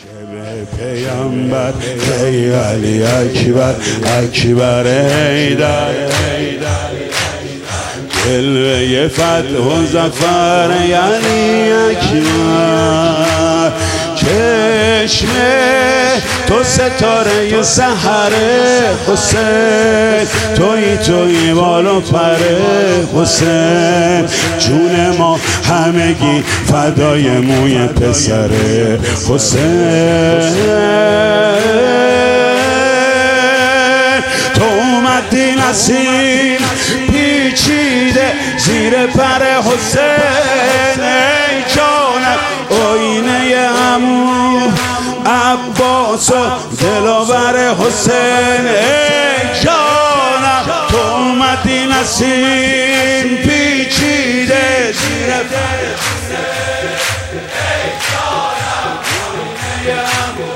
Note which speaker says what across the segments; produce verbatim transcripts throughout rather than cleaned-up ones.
Speaker 1: پیامبر ای علی اکبر اکبر حیدر جلوه فتح و ظفر یعنی اکبر چشم تو ستاره سحر حسین توی توی بالا پر حسین جون ما همگی فدای موی پسر حسین تو اومدی نسیم پیچیده زیر پر حسین ای جانم آینه عمو عباس و دلاور حسین ای جانم تو اومدی نسیم پیچیده زیر پر حسین ای جانم آینه عمو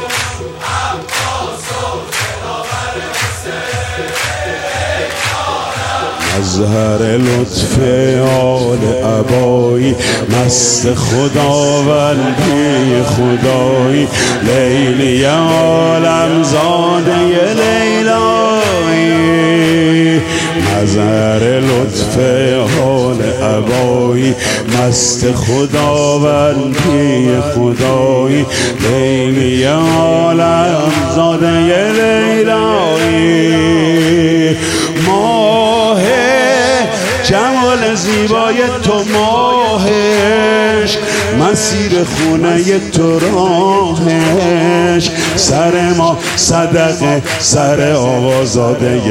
Speaker 1: عباس و دلاور حسین ای جانم مظهر لطف آل عبایی مست خداوندی خدایی لیلی عالم زاده لیلایی مظهر لطف آل عبایی مست خداوندی خدایی لیلی عالم زاده لیلایی ماه جمال زیبای تو ماهش مسیر خونه تو راهش سر ما صدقه سر آوازاده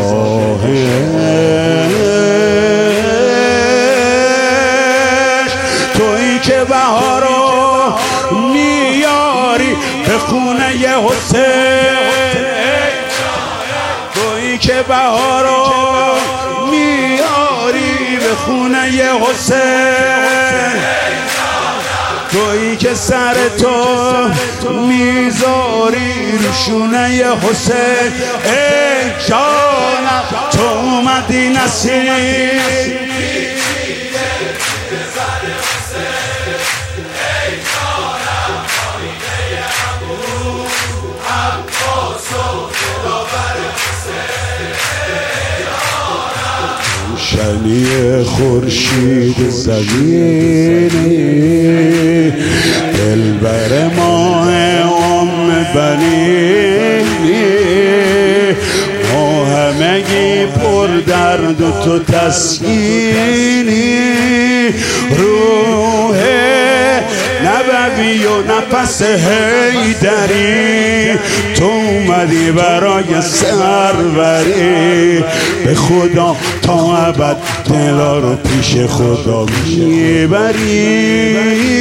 Speaker 1: شاهش تویی که بهارو میاری به خونه حسین تویی که بهارو به خونه حسین تویی که سر تو میذاری رو شونه حسین ای جانم تو اومدی نسیم شنی خورشید زمینی دلبر ماه ام بنینی ما همگی پر درد و تو تسکینی روح نبوی و نفس حیدری تو اومدی برای سروری به خدا تا ابد دلا رو پیش خدا میبری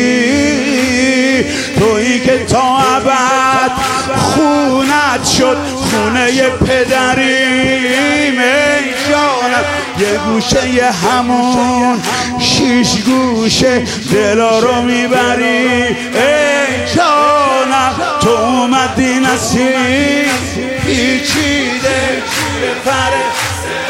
Speaker 1: تویی که تا ابد خونت شد خونه پدریم ای جانم یه گوشه همون شیش گوشه دلا رو میبری ای جانم تو اومدی نسیم پیچیده زیر پر